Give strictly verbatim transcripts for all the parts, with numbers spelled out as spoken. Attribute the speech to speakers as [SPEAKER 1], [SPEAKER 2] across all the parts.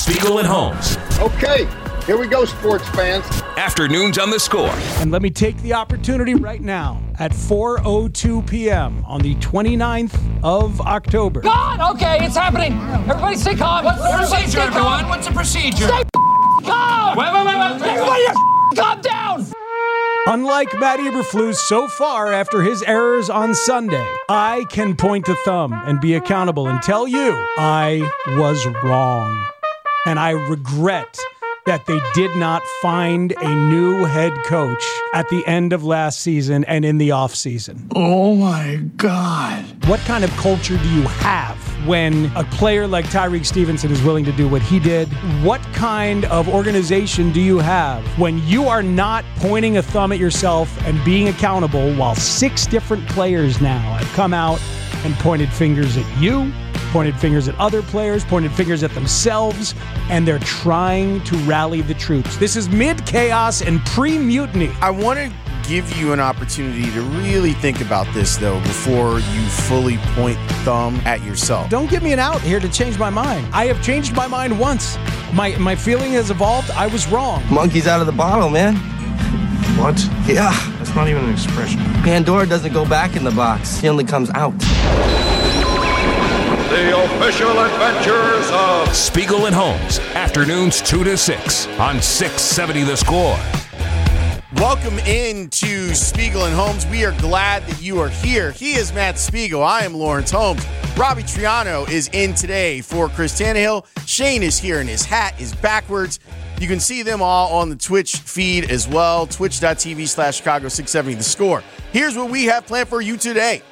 [SPEAKER 1] Spiegel and Holmes.
[SPEAKER 2] Okay, here we go, sports fans.
[SPEAKER 1] Afternoons on The Score.
[SPEAKER 3] And let me take the opportunity right now at four oh two p.m. on the twenty-ninth of October.
[SPEAKER 4] God, okay, it's happening. Everybody stay calm.
[SPEAKER 5] What's the procedure, everyone? What's the procedure?
[SPEAKER 4] Stay calm.
[SPEAKER 5] Wait, wait, wait, wait.
[SPEAKER 4] Everybody calm down.
[SPEAKER 3] Unlike Matt Eberflus so far after his errors on Sunday, I can point a thumb and be accountable and tell you I was wrong. And I regret that they did not find a new head coach at the end of last season and in the offseason.
[SPEAKER 5] Oh, my God.
[SPEAKER 3] What kind of culture do you have when a player like Tyreek Stevenson is willing to do what he did? What kind of organization do you have when you are not pointing a thumb at yourself and being accountable while six different players now have come out and pointed fingers at you, pointed fingers at other players, pointed fingers at themselves, and they're trying to rally the troops. This is mid-chaos and pre-mutiny.
[SPEAKER 6] I want to give you an opportunity to really think about this, though, before you fully point the thumb at yourself.
[SPEAKER 3] Don't give me an out here to change my mind. I have changed my mind once. My my feeling has evolved. I was wrong.
[SPEAKER 7] Monkey's out of the bottle, man.
[SPEAKER 8] What?
[SPEAKER 7] Yeah.
[SPEAKER 8] That's not even an expression.
[SPEAKER 7] Pandora doesn't go back in the box. He only comes out.
[SPEAKER 9] The official adventures of
[SPEAKER 1] Spiegel and Holmes, afternoons two to six on six seventy The Score.
[SPEAKER 6] Welcome into Spiegel and Holmes. We are glad that you are here. He is Matt Spiegel. I am Lawrence Holmes. Robbie Triano is in today for Chris Tannehill. Shane is here and his hat is backwards. You can see them all on the Twitch feed as well. Twitch.tv slash Chicago 670 The Score. Here's what we have planned for you today.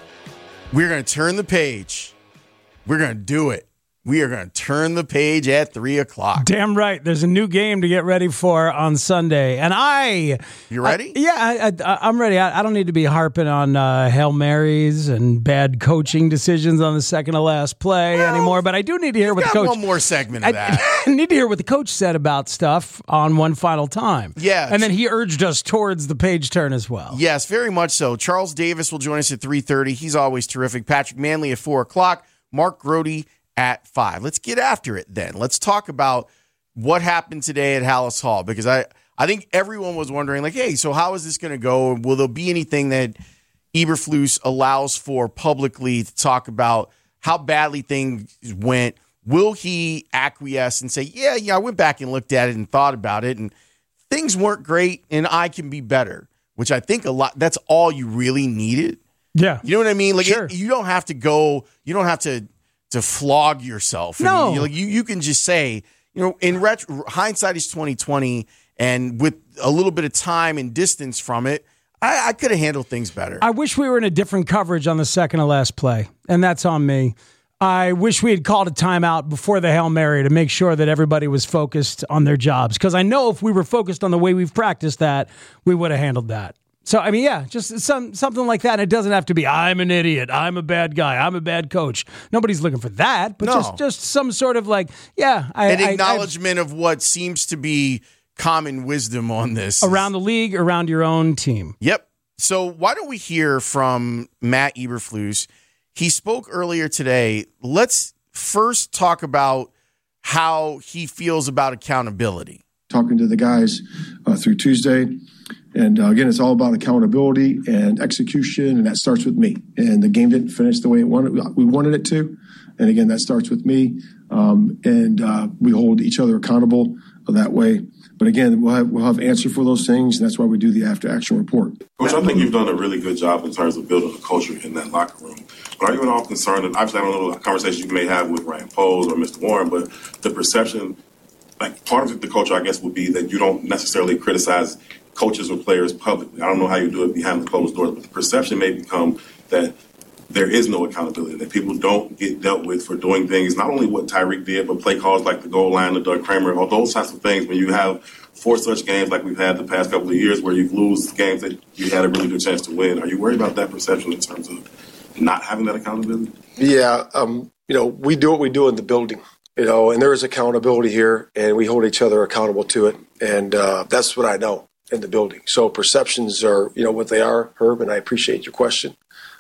[SPEAKER 6] We're going to turn the page. We're going to do it. We are going to turn the page at three o'clock.
[SPEAKER 3] Damn right. There's a new game to get ready for on Sunday. And I...
[SPEAKER 6] You ready?
[SPEAKER 3] I, yeah, I, I, I'm ready. I, I don't need to be harping on uh, Hail Marys and bad coaching decisions on the second to last play well, anymore, but I do need to hear what the coach...
[SPEAKER 6] one more segment of that.
[SPEAKER 3] I, I need to hear what the coach said about stuff on One Final Time.
[SPEAKER 6] Yeah.
[SPEAKER 3] And then he urged us towards the page turn as well.
[SPEAKER 6] Yes, very much so. Charles Davis will join us at three thirty. He's always terrific. Patrick Manley at four o'clock. Mark Grody at five. Let's get after it then. Let's talk about what happened today at Hallis Hall, because I, I think everyone was wondering, like, hey, so how is this going to go? Will there be anything that Eberflus allows for publicly to talk about how badly things went? Will he acquiesce and say, yeah, yeah, I went back and looked at it and thought about it, and things weren't great, and I can be better, which I think a lot, that's all you really needed.
[SPEAKER 3] Yeah.
[SPEAKER 6] You know what I mean? Like,
[SPEAKER 3] sure.
[SPEAKER 6] it, you don't have to go, you don't have to to flog yourself.
[SPEAKER 3] No.
[SPEAKER 6] I mean, you, you, you can just say, you know, in retro, hindsight is twenty twenty, and with a little bit of time and distance from it, I, I could have handled things better.
[SPEAKER 3] I wish we were in a different coverage on the second to last play, and that's on me. I wish we had called a timeout before the Hail Mary to make sure that everybody was focused on their jobs, because I know if we were focused on the way we've practiced that, we would have handled that. So, I mean, yeah, just some something like that. And it doesn't have to be, I'm an idiot, I'm a bad guy, I'm a bad coach. Nobody's looking for that, but
[SPEAKER 6] no.
[SPEAKER 3] just, just some sort of like, yeah. I,
[SPEAKER 6] An
[SPEAKER 3] I,
[SPEAKER 6] acknowledgement I, of what seems to be common wisdom on this.
[SPEAKER 3] Around the league, around your own team.
[SPEAKER 6] Yep. So why don't we hear from Matt Eberflus? He spoke earlier today. Let's first talk about how he feels about accountability.
[SPEAKER 10] Talking to the guys uh, through Tuesday. And uh, again, it's all about accountability and execution, and that starts with me. And the game didn't finish the way it wanted, we wanted it to. And again, that starts with me. Um, and uh, we hold each other accountable that way. But again, we'll have, we'll have answer for those things, and that's why we do the after-action report.
[SPEAKER 11] Coach, I think you've done a really good job in terms of building a culture in that locker room. But are you at all concerned, and obviously I don't know the conversations you may have with Ryan Poles or Mister Warren, but the perception, like part of the culture, I guess, would be that you don't necessarily criticize coaches or players publicly. I don't know how you do it behind the closed doors, but the perception may become that there is no accountability, that people don't get dealt with for doing things, not only what Tyreek did, but play calls like the goal line, the Doug Kramer, all those types of things. When you have four such games like we've had the past couple of years where you lose games that you had a really good chance to win, are you worried about that perception in terms of not having that accountability?
[SPEAKER 10] Yeah, um, you know, we do what we do in the building. You know, and there is accountability here, and we hold each other accountable to it. And uh, that's what I know in the building. So perceptions are, you know, what they are, Herb, and I appreciate your question.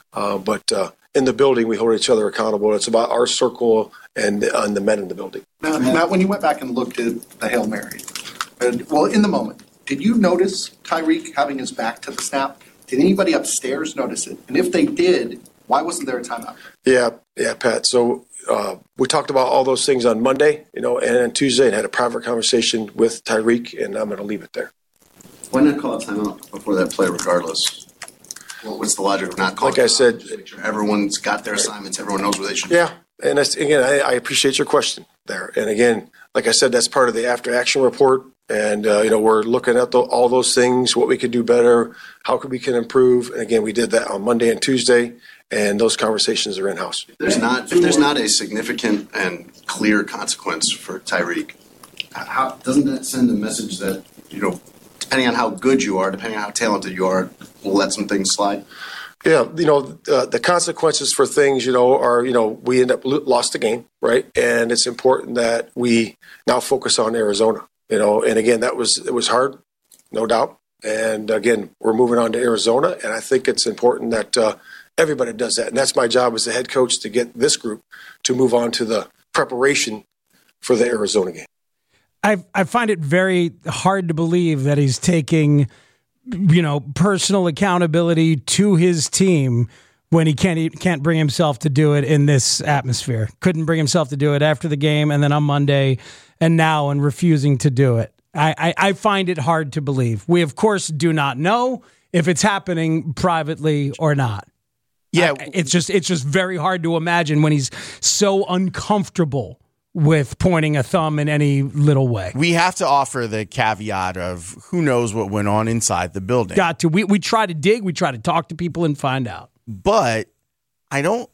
[SPEAKER 10] Uh, but uh, in the building, we hold each other accountable. It's about our circle and, uh, and the men in the building.
[SPEAKER 12] Now, Matt, when you went back and looked at the Hail Mary, and, well, in the moment, did you notice Tyreek having his back to the snap? Did anybody upstairs notice it? And if they did, why wasn't there a timeout?
[SPEAKER 10] Yeah, yeah, Pat. So uh, we talked about all those things on Monday, you know, and on Tuesday, and had a private conversation with Tyreek, and I'm going to leave it there.
[SPEAKER 12] Why not call a timeout before that play, regardless? What was the logic of not calling?
[SPEAKER 10] Like I said,
[SPEAKER 12] just make sure everyone's got their assignments. Everyone knows where they should.
[SPEAKER 10] Yeah, and that's, again, I, I appreciate your question there. And again, like I said, that's part of the after action report. And, uh, you know, we're looking at the, all those things, what we could do better, how could we can improve. And again, we did that on Monday and Tuesday, and those conversations are in-house.
[SPEAKER 12] If there's not, if there's not a significant and clear consequence for Tyreek, how doesn't that send a message that, you know, depending on how good you are, depending on how talented you are, we'll let some things slide?
[SPEAKER 10] Yeah, you know, uh, the consequences for things, you know, are, you know, we end up lo- lost the game, right? And it's important that we now focus on Arizona. You know, and again, that was it was hard, no doubt. And again, we're moving on to Arizona, and I think it's important that uh, everybody does that. And that's my job as the head coach, to get this group to move on to the preparation for the Arizona game.
[SPEAKER 3] I I find it very hard to believe that he's taking, you know, personal accountability to his team when he can't he can't bring himself to do it in this atmosphere. Couldn't bring himself to do it after the game, and then on Monday, and now, and refusing to do it. I, I, I find it hard to believe. We, of course, do not know if it's happening privately or not.
[SPEAKER 6] Yeah,
[SPEAKER 3] I, it's just it's just very hard to imagine when he's so uncomfortable with pointing a thumb in any little way.
[SPEAKER 6] We have to offer the caveat of who knows what went on inside the building.
[SPEAKER 3] Got to. We we try to dig. We try to talk to people and find out.
[SPEAKER 6] But I don't.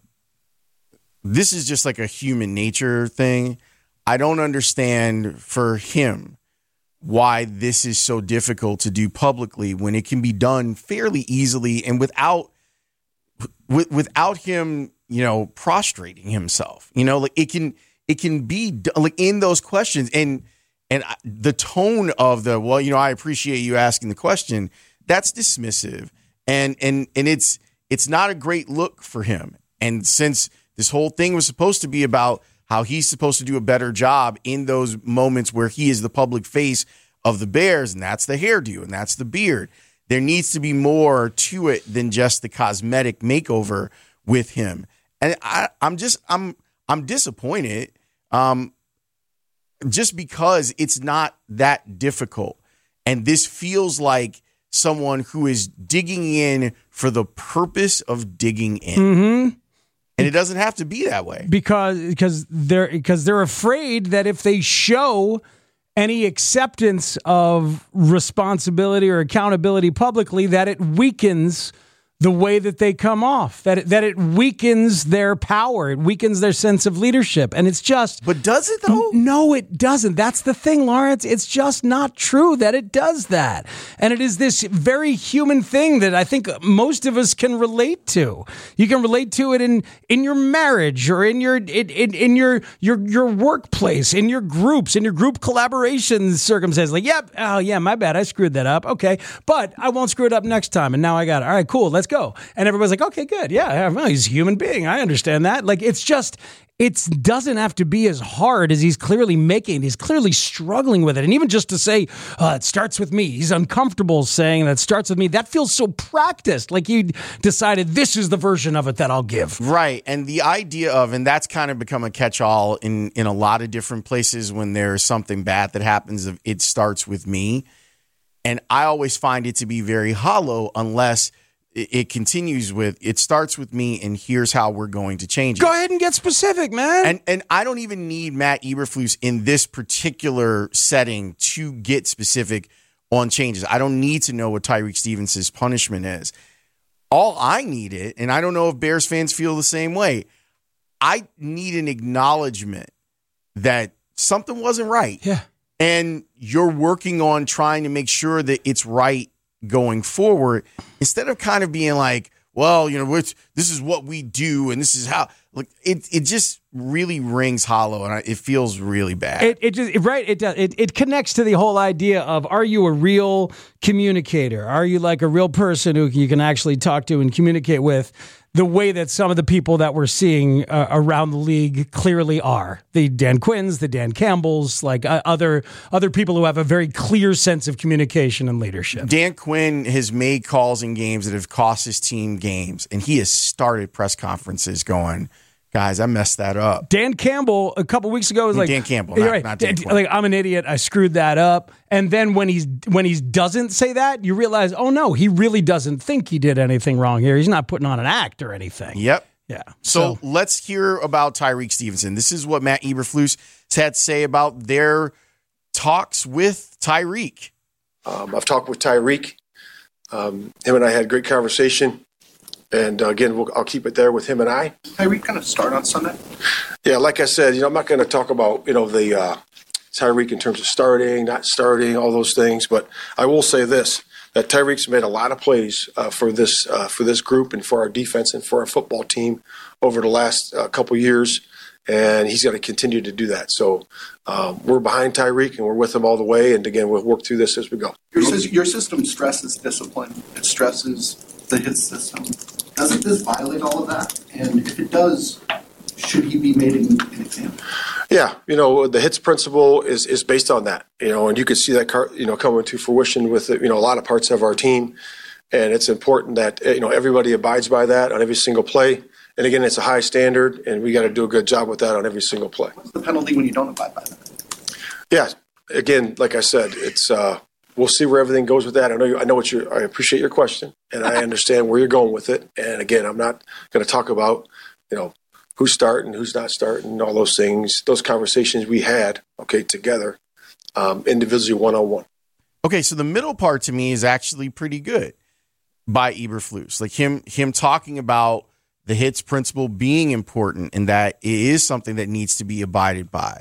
[SPEAKER 6] This is just like a human nature thing. I don't understand for him why this is so difficult to do publicly when it can be done fairly easily and without with, without him, you know, prostrating himself. You know, like it can it can be done, like in those questions, and and the tone of the, well, you know, I appreciate you asking the question. That's dismissive, and and and it's it's not a great look for him. And since this whole thing was supposed to be about how he's supposed to do a better job in those moments where he is the public face of the Bears, and that's the hairdo, and that's the beard. There needs to be more to it than just the cosmetic makeover with him. And I, I'm just, I'm, I'm disappointed, um, just because it's not that difficult. And this feels like someone who is digging in for the purpose of digging in.
[SPEAKER 3] Mm-hmm.
[SPEAKER 6] And it doesn't have to be that way.
[SPEAKER 3] Because because they're because they're afraid that if they show any acceptance of responsibility or accountability publicly, that it weakens the way that they come off, that it, that it weakens their power, it weakens their sense of leadership. And it's just...
[SPEAKER 6] But does it, though?
[SPEAKER 3] No, it doesn't. That's the thing, Lawrence. It's just not true that it does that. And it is this very human thing that I think most of us can relate to. You can relate to it in, in your marriage or in your in, in, in your, your your workplace, in your groups, in your group collaboration circumstances. Like, yep, oh, yeah, my bad. I screwed that up. Okay, but I won't screw it up next time. And now I got it. All right, cool. Let's go. And everybody's like, okay, good. Yeah, well, he's a human being. I understand that. Like, it's just, it doesn't have to be as hard as he's clearly making. He's clearly struggling with it. And even just to say, uh, it starts with me. He's uncomfortable saying that it starts with me. That feels so practiced. Like he decided this is the version of it that I'll give.
[SPEAKER 6] Right. And the idea of, and that's kind of become a catch-all in, in a lot of different places when there's something bad that happens, of it starts with me. And I always find it to be very hollow unless it continues with, it starts with me, and here's how we're going to change it.
[SPEAKER 3] Go ahead and get specific, man.
[SPEAKER 6] And and I don't even need Matt Eberflus in this particular setting to get specific on changes. I don't need to know what Tyreek Stevens' punishment is. All I need it, and I don't know if Bears fans feel the same way, I need an acknowledgement that something wasn't right.
[SPEAKER 3] Yeah.
[SPEAKER 6] And you're working on trying to make sure that it's right going forward, instead of kind of being like, well, you know, it's, this is what we do and this is how, like, it it just really rings hollow, and I, it feels really bad.
[SPEAKER 3] It, it just, right, it does. It, it connects to the whole idea of, are you a real communicator? Are you like a real person who you can actually talk to and communicate with? the way that some of the people that we're seeing uh, around the league clearly are. The Dan Quinns, the Dan Campbells, like uh, other other people who have a very clear sense of communication and leadership.
[SPEAKER 6] Dan Quinn has made calls in games that have cost his team games, and he has started press conferences going, guys, I messed that up.
[SPEAKER 3] Dan Campbell a couple weeks ago was like
[SPEAKER 6] Dan Campbell, not,
[SPEAKER 3] right,
[SPEAKER 6] not Dan Quinn.
[SPEAKER 3] Like, I'm an idiot. I screwed that up. And then when he's when he doesn't say that, you realize, oh no, he really doesn't think he did anything wrong here. He's not putting on an act or anything.
[SPEAKER 6] Yep.
[SPEAKER 3] Yeah.
[SPEAKER 6] So,
[SPEAKER 3] So
[SPEAKER 6] let's hear about Tyrique Stevenson. This is what Matt Eberflus had to say about their talks with Tyrique.
[SPEAKER 10] Um, I've talked with Tyrique. Um, him and I had a great conversation. And uh, again, we'll, I'll keep it there with him and I.
[SPEAKER 12] Tyrique kind of start on Sunday?
[SPEAKER 10] Yeah, like I said, you know, I'm not going to talk about, you know, the uh, Tyrique in terms of starting, not starting, all those things. But I will say this, that Tyrique's made a lot of plays uh, for this uh, for this group and for our defense and for our football team over the last uh, couple years. And he's going to continue to do that. So um, we're behind Tyrique and we're with him all the way. And again, we'll work through this as we go.
[SPEAKER 12] Your, your system stresses discipline. It stresses the hit system. Doesn't this violate all of that? And if it does, should he be made an, an example?
[SPEAKER 10] Yeah, you know, the hits principle is is based on that, you know, and you can see that, car, you know, coming to fruition with, you know, a lot of parts of our team. And it's important that, you know, everybody abides by that on every single play. And again, it's a high standard, and we got to do a good job with that on every single play.
[SPEAKER 12] What's the penalty when you don't abide by that?
[SPEAKER 10] Yeah, again, like I said, it's uh, we'll see where everything goes with that. I know you, I know what you. I appreciate your question, and I understand where you're going with it. And again, I'm not going to talk about, you know, who's starting, who's not starting, all those things. Those conversations we had, okay, together, um, individually, one on one.
[SPEAKER 6] Okay, so the middle part to me is actually pretty good by Eberflus, like him him talking about the hits principle being important and that it is something that needs to be abided by.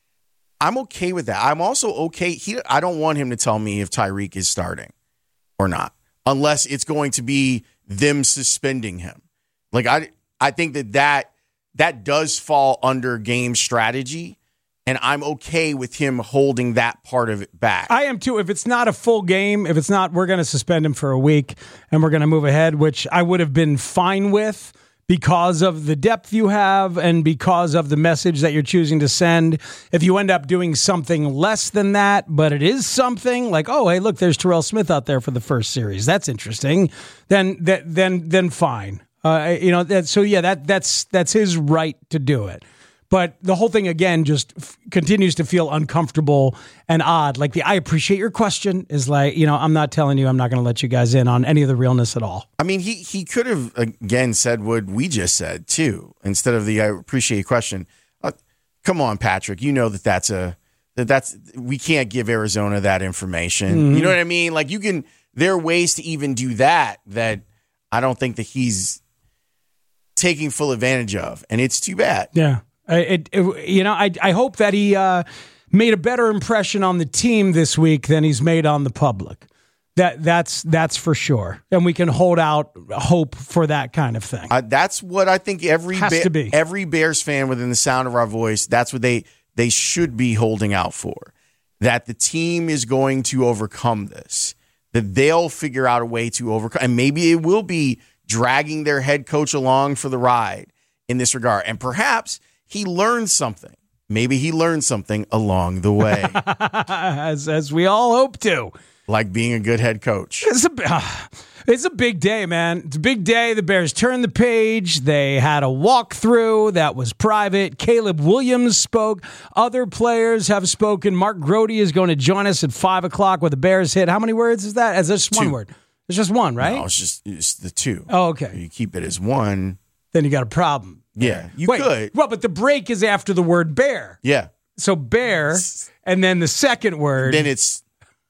[SPEAKER 6] I'm okay with that. I'm also okay. He, I don't want him to tell me if Tyrique is starting or not, unless it's going to be them suspending him. Like I, I think that that, that does fall under game strategy, and I'm okay with him holding that part of it back.
[SPEAKER 3] I am too. If it's not a full game, if it's not, we're going to suspend him for a week and we're going to move ahead, which I would have been fine with, because of the depth you have and because of the message that you're choosing to send. If you end up doing something less than that, but it is something like, oh, hey, look, there's Terrell Smith out there for the first series. That's interesting. Then, that, then, then fine. Uh, you know, that, so yeah, that that's that's his right to do it. But the whole thing, again, just f- continues to feel uncomfortable and odd. Like the I appreciate your question is like, you know, I'm not telling you I'm not going to let you guys in on any of the realness at all.
[SPEAKER 6] I mean, he he could have, again, said what we just said, too, instead of the I appreciate your question. Uh, come on, Patrick. You know that that's a, that that's, we can't give Arizona that information. Mm-hmm. You know what I mean? Like you can, there are ways to even do that that I don't think that he's taking full advantage of. And it's too bad.
[SPEAKER 3] Yeah. It, it, you know, I I hope that he uh, made a better impression on the team this week than he's made on the public. That that's that's for sure, and we can hold out hope for that kind of thing.
[SPEAKER 6] Uh, that's what I think every
[SPEAKER 3] has
[SPEAKER 6] ba-
[SPEAKER 3] to be.
[SPEAKER 6] Every Bears fan within the sound of our voice. That's what they they should be holding out for. That the team is going to overcome this. That they'll figure out a way to overcome, and maybe it will be dragging their head coach along for the ride in this regard, and perhaps he learned something. Maybe he learned something along the way.
[SPEAKER 3] as as we all hope to.
[SPEAKER 6] Like being a good head coach.
[SPEAKER 3] It's a, uh, it's a big day, man. It's a big day. The Bears turned the page. They had a walkthrough that was private. Caleb Williams spoke. Other players have spoken. Mark Grote is going to join us at five o'clock with the Bears hit. How many words is that? Is this one word? It's just one, right?
[SPEAKER 6] No, it's just it's the two.
[SPEAKER 3] Oh, okay.
[SPEAKER 6] You keep it as one.
[SPEAKER 3] Then you got a problem.
[SPEAKER 6] Yeah, you
[SPEAKER 3] Wait,
[SPEAKER 6] could.
[SPEAKER 3] Well, but the break is after the word bear.
[SPEAKER 6] Yeah.
[SPEAKER 3] So bear, and then the second word.
[SPEAKER 6] Then it's.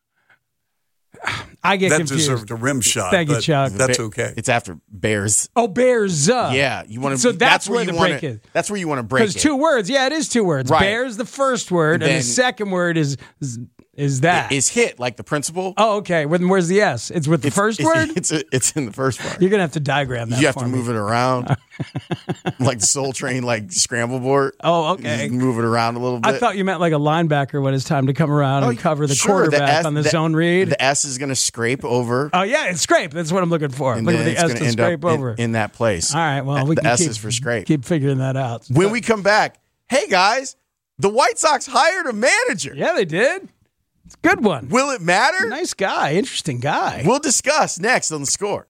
[SPEAKER 3] I get
[SPEAKER 13] that
[SPEAKER 3] confused.
[SPEAKER 13] That deserved a rim shot.
[SPEAKER 3] Thank you, Chuck.
[SPEAKER 13] That's okay.
[SPEAKER 6] It's after bears.
[SPEAKER 3] Oh, bears. Uh.
[SPEAKER 6] Yeah, you want to.
[SPEAKER 3] So that's,
[SPEAKER 6] that's
[SPEAKER 3] where,
[SPEAKER 6] where
[SPEAKER 3] the
[SPEAKER 6] you
[SPEAKER 3] break
[SPEAKER 6] wanna,
[SPEAKER 3] is.
[SPEAKER 6] That's where you want to break it.
[SPEAKER 3] Because two words. Yeah, it is two words.
[SPEAKER 6] Right.
[SPEAKER 3] Bears the first word, and,
[SPEAKER 6] and then,
[SPEAKER 3] the second word is is that?
[SPEAKER 6] Is hit, like the principal.
[SPEAKER 3] Oh, okay. When, where's the S? It's with the
[SPEAKER 6] it's,
[SPEAKER 3] first
[SPEAKER 6] it's,
[SPEAKER 3] word?
[SPEAKER 6] It's, a, it's in the first part.
[SPEAKER 3] You're going to have to diagram that
[SPEAKER 6] You have
[SPEAKER 3] for
[SPEAKER 6] to
[SPEAKER 3] me.
[SPEAKER 6] move it around. Like the Soul Train, like scramble board.
[SPEAKER 3] Oh, okay.
[SPEAKER 6] You just move it around a little bit.
[SPEAKER 3] I thought you meant like a linebacker when it's time to come around
[SPEAKER 6] Oh,
[SPEAKER 3] and cover the
[SPEAKER 6] sure,
[SPEAKER 3] quarterback
[SPEAKER 6] S-
[SPEAKER 3] on the, zone read.
[SPEAKER 6] The S is going to scrape over.
[SPEAKER 3] Oh, yeah, it's scrape. That's what I'm looking for.
[SPEAKER 6] And
[SPEAKER 3] Looking
[SPEAKER 6] then
[SPEAKER 3] for the
[SPEAKER 6] it's
[SPEAKER 3] S
[SPEAKER 6] going
[SPEAKER 3] to
[SPEAKER 6] to end
[SPEAKER 3] scrape
[SPEAKER 6] up in,
[SPEAKER 3] over.
[SPEAKER 6] in that place.
[SPEAKER 3] All right, well, we
[SPEAKER 6] the
[SPEAKER 3] can
[SPEAKER 6] S
[SPEAKER 3] keep,
[SPEAKER 6] is for scrape.
[SPEAKER 3] keep figuring that out.
[SPEAKER 6] When we come back, hey, guys, the White Sox hired a manager.
[SPEAKER 3] Yeah, they did. It's a good one.
[SPEAKER 6] Will it matter?
[SPEAKER 3] Nice guy. Interesting guy.
[SPEAKER 6] We'll discuss next on The Score.